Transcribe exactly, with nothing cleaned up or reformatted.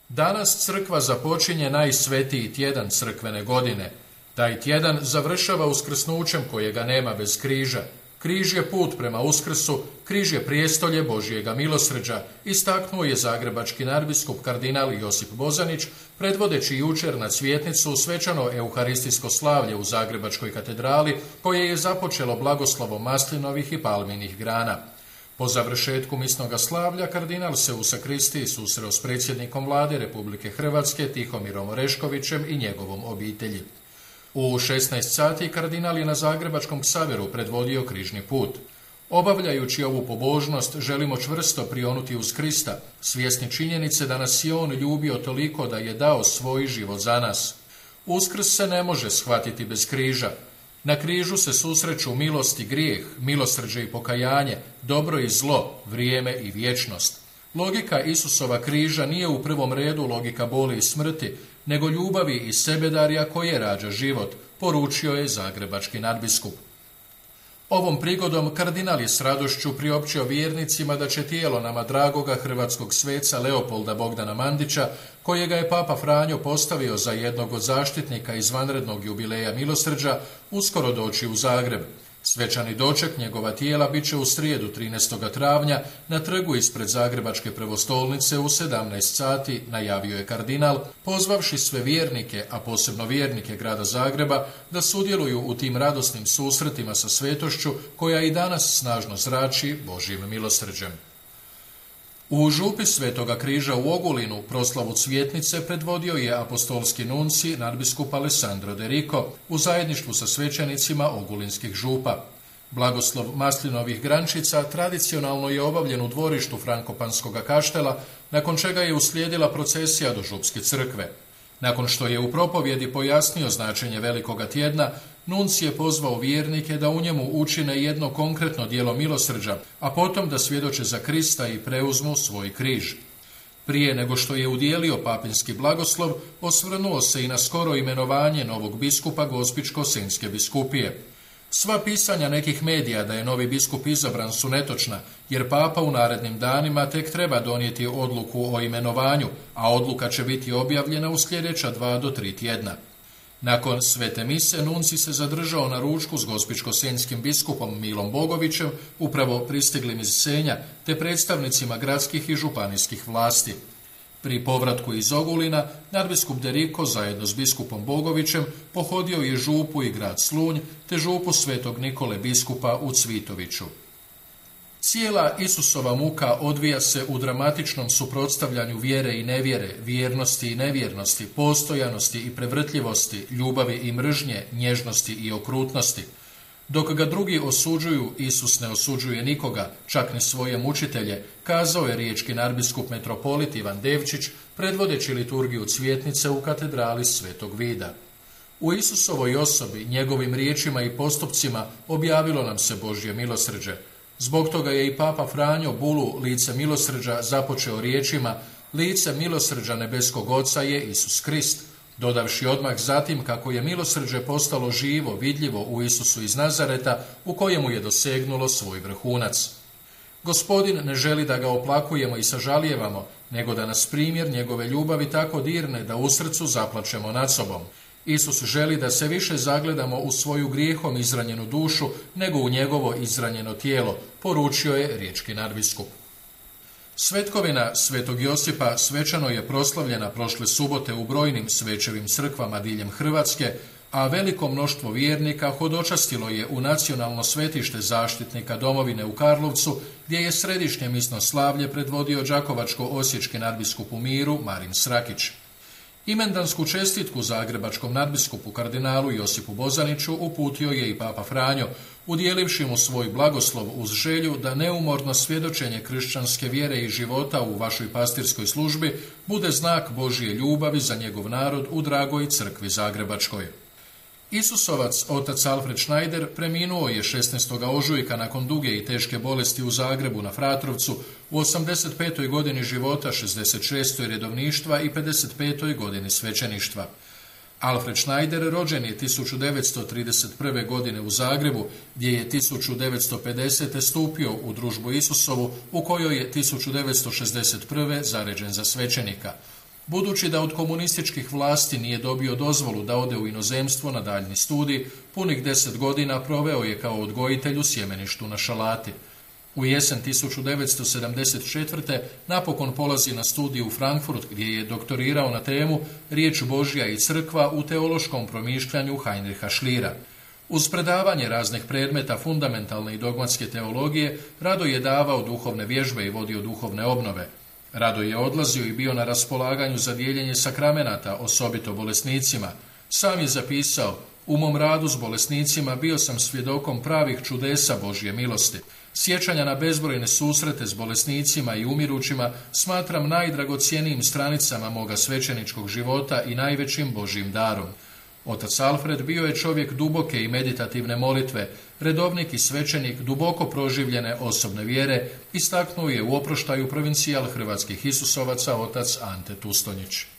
Danas crkva započinje najsvetiji tjedan crkvene godine. Taj tjedan završava uskrsnućem kojega nema bez križa. Križ je put prema uskrsu, križ je prijestolje Božjega milosrđa, istaknuo je zagrebački nadbiskup kardinal Josip Bozanić, predvodeći jučer na cvjetnicu svečano euharistijsko slavlje u Zagrebačkoj katedrali, koje je započelo blagoslovom maslinovih i palminih grana. Po završetku misnoga slavlja kardinal se u sakristiji susreo s predsjednikom vlade Republike Hrvatske Tihomirom Oreškovićem i njegovom obitelji. U šesnaest sati kardinal je na Zagrebačkom ksaveru predvodio križni put. Obavljajući ovu pobožnost želimo čvrsto prionuti uz Krista, svjesni činjenice da nas je On ljubio toliko da je dao svoj život za nas. Uskrs se ne može shvatiti bez križa. Na križu se susreću milost i grijeh, milosrđe i pokajanje, dobro i zlo, vrijeme i vječnost. Logika Isusova križa nije u prvom redu logika boli i smrti, nego ljubavi i sebedarja koje rađa život, poručio je zagrebački nadbiskup. Ovom prigodom kardinal je s radošću priopćio vjernicima da će tijelo nama dragoga hrvatskog sveca Leopolda Bogdana Mandića, kojega je Papa Franjo postavio za jednog od zaštitnika izvanrednog jubileja milosrđa, uskoro doći u Zagreb. Svečani doček njegova tijela bit će u srijedu trinaestog travnja na trgu ispred Zagrebačke prvostolnice u sedamnaest sati, najavio je kardinal, pozvavši sve vjernike, a posebno vjernike grada Zagreba, da sudjeluju u tim radosnim susretima sa svetošću koja i danas snažno zrači Božjim milosrđem. U župi Svetoga križa u Ogulinu proslavu cvjetnice predvodio je apostolski nunci nadbiskup Alessandro De Rico u zajedništvu sa svećenicima ogulinskih župa. Blagoslov maslinovih grančica tradicionalno je obavljen u dvorištu Frankopanskog kaštela, nakon čega je uslijedila procesija do župske crkve. Nakon što je u propovjedi pojasnio značenje Velikoga tjedna, nunci je pozvao vjernike da u njemu učine jedno konkretno djelo milosrđa, a potom da svjedoče za Krista i preuzmu svoj križ. Prije nego što je udijelio papinski blagoslov, osvrnuo se i na skoro imenovanje novog biskupa Gospićko-senjske biskupije. Sva pisanja nekih medija da je novi biskup izabran su netočna, jer papa u narednim danima tek treba donijeti odluku o imenovanju, a odluka će biti objavljena u sljedeća dva do tri tjedna. Nakon svete mise nunci se zadržao na ručku s gospićko-senjskim biskupom Milom Bogovićem, upravo pristiglim iz Senja, te predstavnicima gradskih i županijskih vlasti. Pri povratku iz Ogulina, nadbiskup De Rico zajedno s biskupom Bogovićem pohodio je župu i grad Slunj, te župu Svetog Nikole biskupa u Cvitoviću. Cijela Isusova muka odvija se u dramatičnom suprotstavljanju vjere i nevjere, vjernosti i nevjernosti, postojanosti i prevrtljivosti, ljubavi i mržnje, nježnosti i okrutnosti. Dok ga drugi osuđuju, Isus ne osuđuje nikoga, čak ni svoje mučitelje, kazao je riječki nadbiskup metropolit Ivan Devčić, predvodeći liturgiju cvjetnice u katedrali Svetog Vida. U Isusovoj osobi, njegovim riječima i postupcima objavilo nam se Božje milosrđe. Zbog toga je i Papa Franjo Bulu lice milosrđa započeo riječima: lice milosrđa nebeskog Oca je Isus Krist, dodavši odmah zatim kako je milosrđe postalo živo, vidljivo u Isusu iz Nazareta, u kojemu je dosegnulo svoj vrhunac. Gospodin ne želi da ga oplakujemo i sažalijevamo, nego da nas primjer njegove ljubavi tako dirne da u srcu zaplačemo nad sobom. Isus želi da se više zagledamo u svoju grijehom izranjenu dušu nego u njegovo izranjeno tijelo, poručio je riječki nadbiskup. Svetkovina Svetog Josipa svečano je proslavljena prošle subote u brojnim svečevim crkvama diljem Hrvatske, a veliko mnoštvo vjernika hodočastilo je u nacionalno svetište zaštitnika domovine u Karlovcu, gdje je središnje misno slavlje predvodio đakovačko-osječki nadbiskup u miru Marin Srakić. Imendansku čestitku zagrebačkom nadbiskupu kardinalu Josipu Bozaniću uputio je i Papa Franjo, udjelivši mu svoj blagoslov uz želju da neumorno svjedočenje kršćanske vjere i života u vašoj pastirskoj službi bude znak Božje ljubavi za njegov narod u dragoj crkvi zagrebačkoj. Isusovac, otac Alfred Schneider, preminuo je šesnaestog ožujka nakon duge i teške bolesti u Zagrebu na Fratrovcu u osamdeset petoj godini života, šezdeset šestoj redovništva i pedeset petoj godini svećeništva. Alfred Schneider rođen je tisuću devetsto trideset prve. godine u Zagrebu, gdje je tisuću devetsto pedesete. stupio u družbu Isusovu, u kojoj je tisuću devetsto šezdeset prve. zaređen za svećenika. Budući da od komunističkih vlasti nije dobio dozvolu da ode u inozemstvo na daljni studij, punih deset godina proveo je kao odgojitelj u sjemeništu na Šalati. U jesen tisuću devetsto sedamdeset četvrte napokon polazi na studij u Frankfurt gdje je doktorirao na temu Riječ Božja i crkva u teološkom promišljanju Heinricha Schlira. Uz predavanje raznih predmeta fundamentalne i dogmatske teologije, Rado je davao duhovne vježbe i vodio duhovne obnove. Rado je odlazio i bio na raspolaganju za dijeljenje sakramenata, osobito bolesnicima. Sam je zapisao: u mom radu s bolesnicima bio sam svjedokom pravih čudesa Božje milosti. Sjećanja na bezbrojne susrete s bolesnicima i umirućima smatram najdragocjenijim stranicama moga svećeničkog života i najvećim Božjim darom. Otac Alfred bio je čovjek duboke i meditativne molitve, redovnik i svećenik duboko proživljene osobne vjere, istaknuo je u oproštaju provincijal hrvatskih Isusovaca otac Ante Tustonjić.